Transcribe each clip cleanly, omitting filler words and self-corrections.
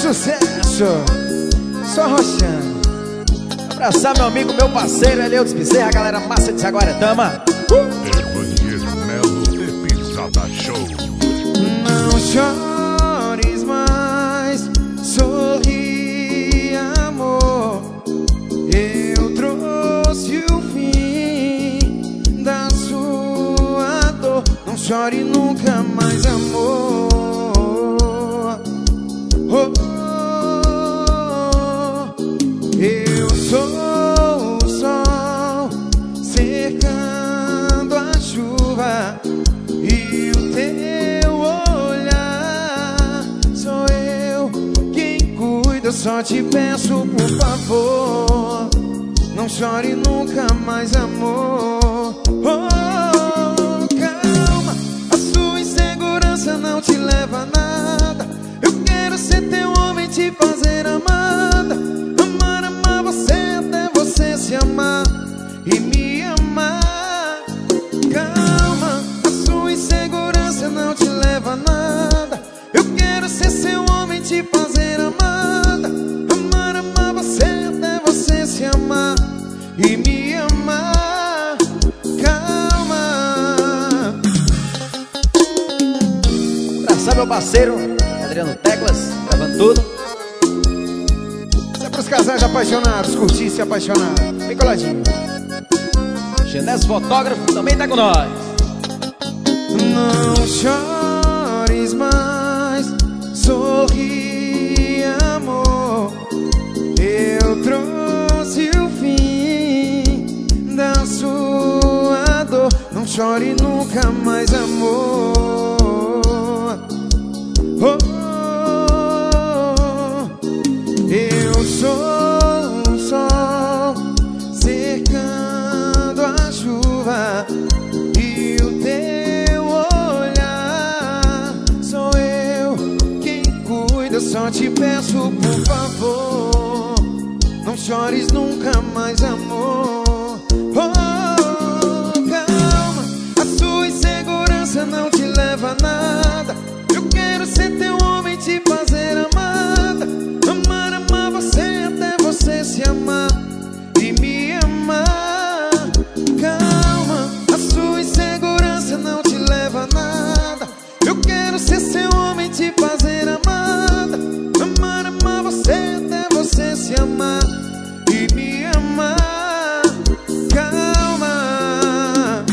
sucesso, só roxando. Abraçar meu amigo, meu parceiro Eleudes Bezerra, a galera massa de Jaguaretama. Evangelho Melo de Pisada Show. Não chores mais, sorri, amor. Eu trouxe o fim da sua dor. Não chore nunca mais, amor. Oh, eu sou o sol cercando a chuva, e o teu olhar sou eu quem cuida. Eu só te peço, por favor, não chore nunca mais, amor. Oh, calma, a sua insegurança não te leva a nada. Eu quero ser teu homem, te fazer amada. Amar, amar você até você se amar e me amar. Calma, a sua insegurança não te leva a nada. Eu quero ser seu homem, te fazer amada. Amar, amar você até você se amar e me amar. Calma. Abraçar meu parceiro Adriano Teclas, gravando tudo. Isso é pros casais apaixonados, curtir e se apaixonar. Bem coladinho. Genésio Fotógrafo também tá com nós. Não chores mais, sorri, amor. Eu trouxe o fim da sua dor. Não chore nunca mais, amor. Oh, eu sou o sol cercando a chuva, e o teu olhar sou eu quem cuida. Eu só te peço, por favor, não chores nunca mais, amor. Oh, calma, a sua insegurança não te leva a nada. Eu quero ser teu homem, te fazer amada. Amar, amar você até você se amar e me amar. Calma, a sua insegurança não te leva a nada. Eu quero ser seu homem, te fazer amada. Amar, amar você até você se amar e me amar. Calma.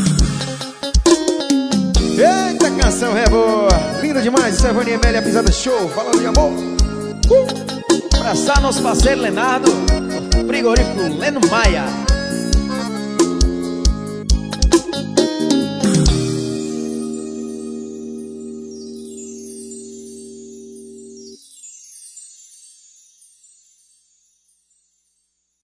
Eita, canção é boa, linda demais. Isso é Vani Emélia Pisada Show, falando de amor. Abraçar nosso parceiro Leonardo, o frigorífico Leno Maia.